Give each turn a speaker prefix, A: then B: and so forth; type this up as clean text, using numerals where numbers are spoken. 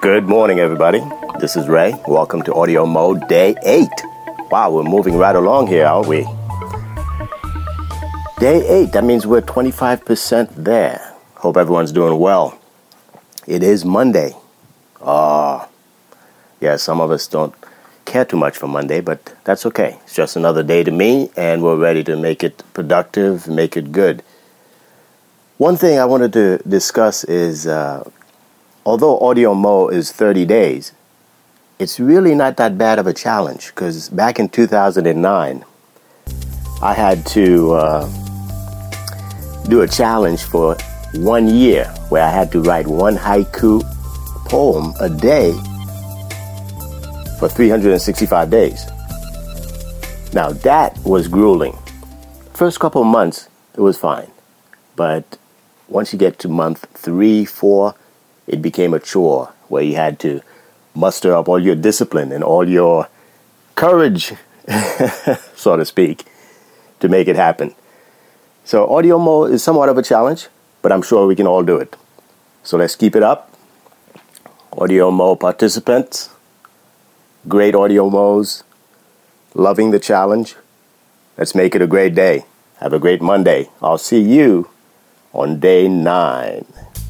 A: Good morning, everybody. This is Ray. Welcome to Audio Mode Day 8. Wow, we're moving right along here, aren't we? Day 8, that means we're 25% there. Hope everyone's doing well. It is Monday. Yeah, some of us don't care too much for Monday, but that's okay. It's just another day to me, and we're ready to make it productive, make it good. One thing I wanted to discuss is, although Audio Mo is 30 days, it's really not that bad of a challenge, because back in 2009, I had to do a challenge for 1 year where I had to write one haiku poem a day for 365 days. Now, that was grueling. First couple of months, it was fine. But once you get to month 3, 4, it became a chore where you had to muster up all your discipline and all your courage, so to speak, to make it happen. So Audio Mo is somewhat of a challenge, but I'm sure we can all do it. So let's keep it up. Audio Mo participants, great Audio Mo's, loving the challenge. Let's make it a great day. Have a great Monday. I'll see you on day 9.